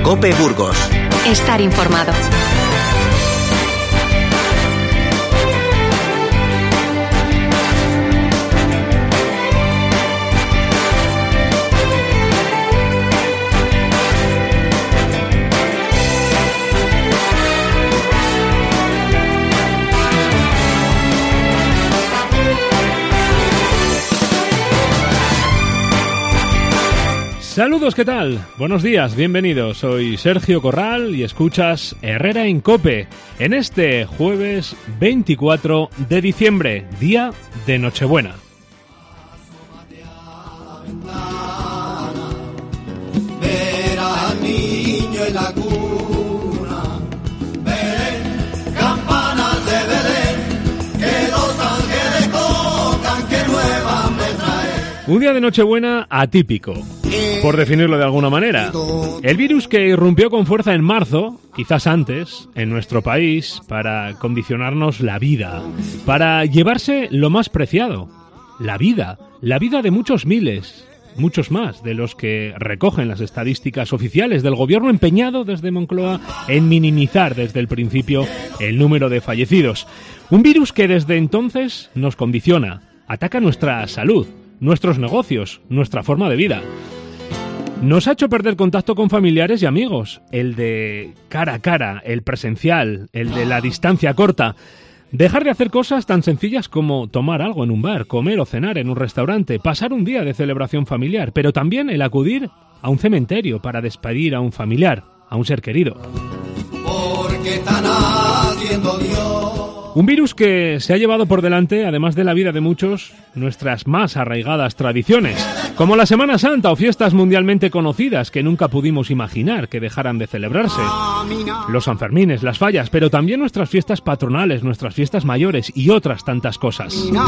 COPE Burgos. Estar informado. Saludos, ¿qué tal? Buenos días, bienvenidos. Soy Sergio Corral y escuchas Herrera en COPE en este jueves 24 de diciembre, día de Nochebuena. Ver al niño en la cuna, Belén, campanas de Belén, que los ángeles tocan, que nueva me trae. Un día de Nochebuena atípico, por definirlo de alguna manera. El virus que irrumpió con fuerza en marzo, quizás antes, en nuestro país, para condicionarnos la vida, para llevarse lo más preciado, la vida de muchos miles, muchos más de los que recogen las estadísticas oficiales del gobierno, empeñado desde Moncloa en minimizar desde el principio el número de fallecidos. Un virus que desde entonces nos condiciona, ataca nuestra salud, nuestros negocios, nuestra forma de vida. Nos ha hecho perder contacto con familiares y amigos, el de cara a cara, el presencial, el de la distancia corta. Dejar de hacer cosas tan sencillas como tomar algo en un bar, comer o cenar en un restaurante, pasar un día de celebración familiar, pero también el acudir a un cementerio para despedir a un familiar, a un ser querido. Porque están haciendo Dios. Un virus que se ha llevado por delante, además de la vida de muchos, nuestras más arraigadas tradiciones, como la Semana Santa o fiestas mundialmente conocidas que nunca pudimos imaginar que dejaran de celebrarse. Los Sanfermines, las fallas, pero también nuestras fiestas patronales, nuestras fiestas mayores y otras tantas cosas.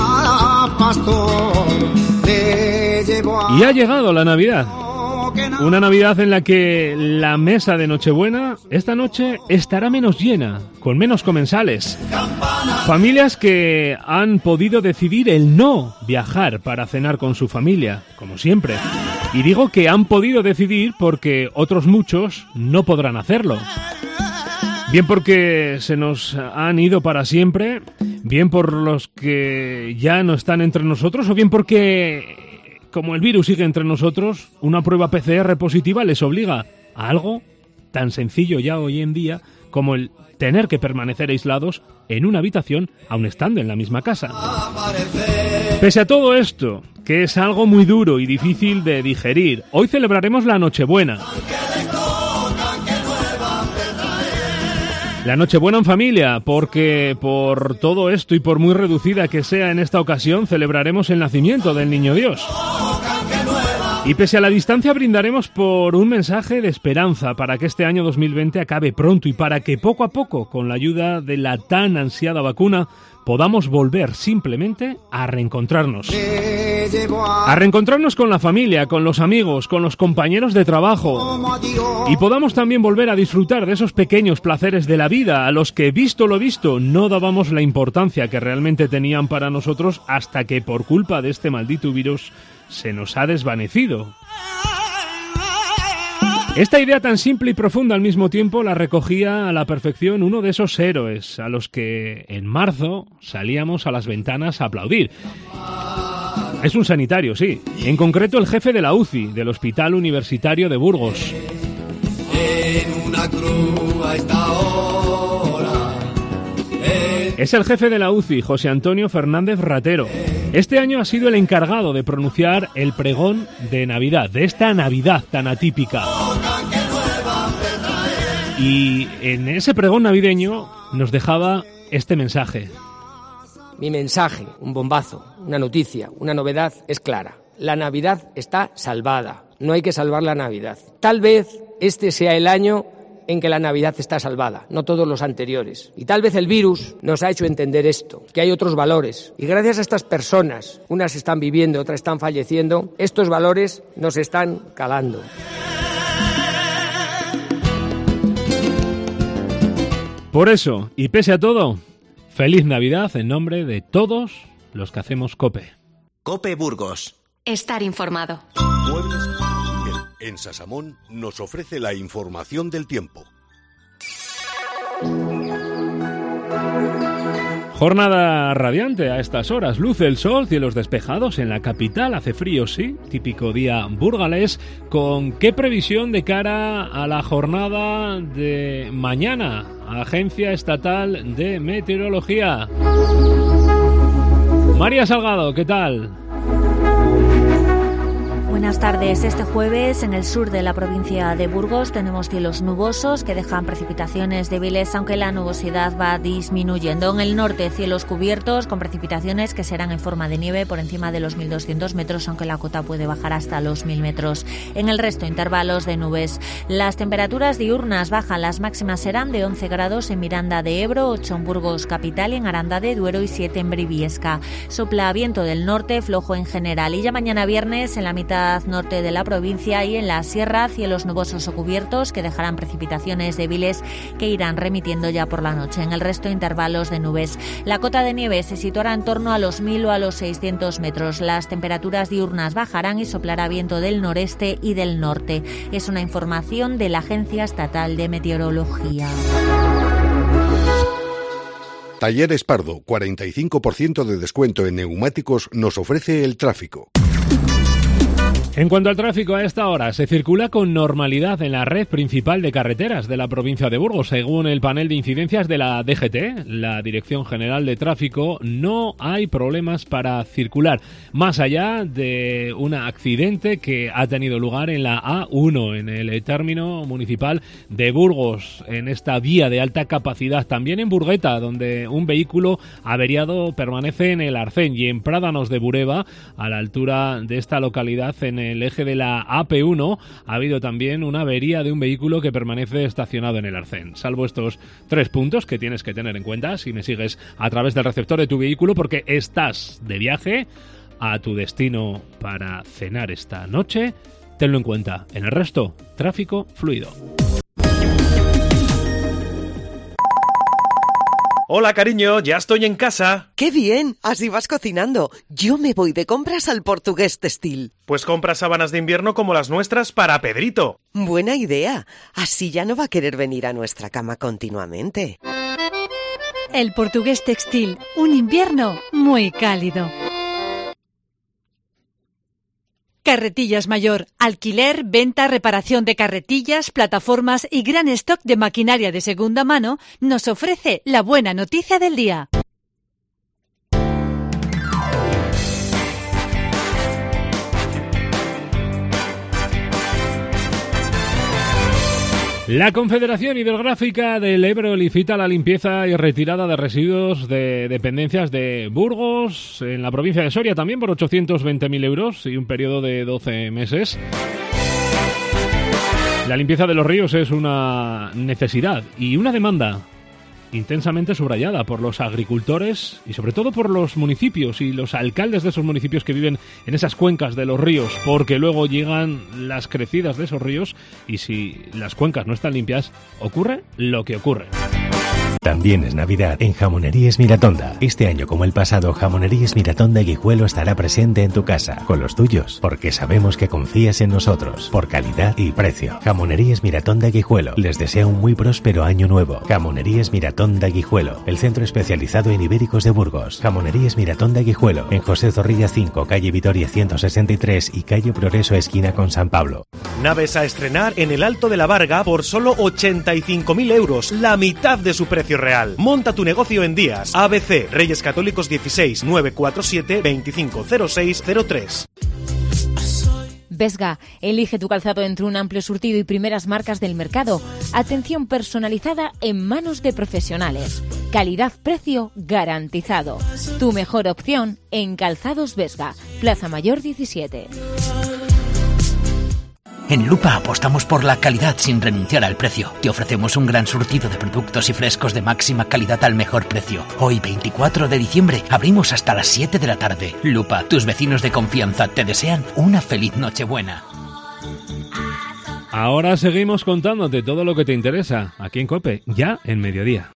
Y ha llegado la Navidad. Una Navidad en la que la mesa de Nochebuena esta noche estará menos llena, con menos comensales. Familias que han podido decidir el no viajar para cenar con su familia, como siempre. Y digo que han podido decidir porque otros muchos no podrán hacerlo. Bien porque se nos han ido para siempre, bien por los que ya no están entre nosotros, o bien porque, como el virus sigue entre nosotros, una prueba PCR positiva les obliga a algo tan sencillo ya hoy en día como el tener que permanecer aislados en una habitación aun estando en la misma casa. Pese a todo esto, que es algo muy duro y difícil de digerir, hoy celebraremos la Nochebuena. La Nochebuena en familia, porque por todo esto y por muy reducida que sea en esta ocasión, celebraremos el nacimiento del Niño Dios. Y pese a la distancia brindaremos por un mensaje de esperanza para que este año 2020 acabe pronto y para que poco a poco, con la ayuda de la tan ansiada vacuna, podamos volver simplemente a reencontrarnos. A reencontrarnos con la familia, con los amigos, con los compañeros de trabajo. Y podamos también volver a disfrutar de esos pequeños placeres de la vida a los que, visto lo visto, no dábamos la importancia que realmente tenían para nosotros hasta que por culpa de este maldito virus se nos ha desvanecido. Esta idea tan simple y profunda al mismo tiempo la recogía a la perfección uno de esos héroes a los que en marzo salíamos a las ventanas a aplaudir. Es un sanitario, sí. En concreto el jefe de la UCI, del Hospital Universitario de Burgos. En una cruz a esta hora. Es el jefe de la UCI, José Antonio Fernández Ratero. Este año ha sido el encargado de pronunciar el pregón de Navidad, de esta Navidad tan atípica. Y en ese pregón navideño nos dejaba este mensaje. Mi mensaje, un bombazo, una noticia, una novedad, es clara. La Navidad está salvada. No hay que salvar la Navidad. Tal vez este sea el año en que la Navidad está salvada, no todos los anteriores. Y tal vez el virus nos ha hecho entender esto, que hay otros valores. Y gracias a estas personas, unas están viviendo, otras están falleciendo, estos valores nos están calando. Por eso, y pese a todo, feliz Navidad en nombre de todos los que hacemos COPE. COPE Burgos. Estar informado. Muebles. En Sasamón nos ofrece la información del tiempo. Jornada radiante a estas horas, luce el sol, cielos despejados en la capital, hace frío sí, típico día burgalés. ¿Con qué previsión de cara a la jornada de mañana? Agencia Estatal de Meteorología. María Salgado, ¿qué tal? Buenas tardes. Este jueves en el sur de la provincia de Burgos tenemos cielos nubosos que dejan precipitaciones débiles, aunque la nubosidad va disminuyendo. En el norte cielos cubiertos con precipitaciones que serán en forma de nieve por encima de los 1.200 metros, aunque la cota puede bajar hasta los 1.000 metros. En el resto intervalos de nubes. Las temperaturas diurnas bajan, las máximas serán de 11 grados en Miranda de Ebro, 8 en Burgos capital y en Aranda de Duero y 7 en Briviesca. Sopla viento del norte, flojo en general. Y ya mañana viernes en la mitad norte de la provincia y en la sierra cielos nubosos o cubiertos que dejarán precipitaciones débiles que irán remitiendo ya por la noche. En el resto intervalos de nubes. La cota de nieve se situará en torno a los 1.000 o a los 600 metros. Las temperaturas diurnas bajarán y soplará viento del noreste y del norte. Es una información de la Agencia Estatal de Meteorología. Talleres Pardo, 45% de descuento en neumáticos nos ofrece el tráfico. En cuanto al tráfico, a esta hora se circula con normalidad en la red principal de carreteras de la provincia de Burgos. Según el panel de incidencias de la DGT, la Dirección General de Tráfico, no hay problemas para circular, más allá de un accidente que ha tenido lugar en la A1, en el término municipal de Burgos, en esta vía de alta capacidad. También en Burgueta, donde un vehículo averiado permanece en el arcén, y en Prádanos de Bureba, a la altura de esta localidad, en el eje de la AP1, ha habido también una avería de un vehículo que permanece estacionado en el arcén. Salvo estos 3 puntos que tienes que tener en cuenta si me sigues a través del receptor de tu vehículo, porque estás de viaje a tu destino para cenar esta noche, tenlo en cuenta. En el resto, tráfico fluido. Hola, cariño, ya estoy en casa. ¡Qué bien! Así vas cocinando. Yo me voy de compras al Portugués Textil. Pues compra sábanas de invierno como las nuestras para Pedrito. Buena idea. Así ya no va a querer venir a nuestra cama continuamente. El Portugués Textil, un invierno muy cálido. Carretillas Mayor, alquiler, venta, reparación de carretillas, plataformas y gran stock de maquinaria de segunda mano, nos ofrece la buena noticia del día. La Confederación Hidrográfica del Ebro licita la limpieza y retirada de residuos de dependencias de Burgos, en la provincia de Soria, también por 820.000 euros y un periodo de 12 meses. La limpieza de los ríos es una necesidad y una demanda intensamente subrayada por los agricultores y sobre todo por los municipios y los alcaldes de esos municipios que viven en esas cuencas de los ríos, porque luego llegan las crecidas de esos ríos y si las cuencas no están limpias, ocurre lo que ocurre. También es Navidad en Jamonerías Miratonda. Este año, como el pasado, Jamonerías Miratonda Guijuelo estará presente en tu casa, con los tuyos, porque sabemos que confías en nosotros, por calidad y precio. Jamonerías Miratonda Guijuelo les desea un muy próspero año nuevo. Jamonerías Miratonda Guijuelo, el centro especializado en ibéricos de Burgos. Jamonerías Miratonda Guijuelo, en José Zorrilla 5, calle Vitoria 163 y calle Progreso esquina con San Pablo. Naves a estrenar en el Alto de la Varga por solo 85.000 euros, la mitad de su precio real. Monta tu negocio en días. ABC, Reyes Católicos 16 947 250603. Vesga, elige tu calzado entre un amplio surtido y primeras marcas del mercado. Atención personalizada en manos de profesionales. Calidad-precio garantizado. Tu mejor opción en Calzados Vesga, Plaza Mayor 17. En Lupa apostamos por la calidad sin renunciar al precio. Te ofrecemos un gran surtido de productos y frescos de máxima calidad al mejor precio. Hoy, 24 de diciembre, abrimos hasta las 7 de la tarde. Lupa, tus vecinos de confianza te desean una feliz Nochebuena. Ahora seguimos contándote todo lo que te interesa aquí en COPE, ya en mediodía.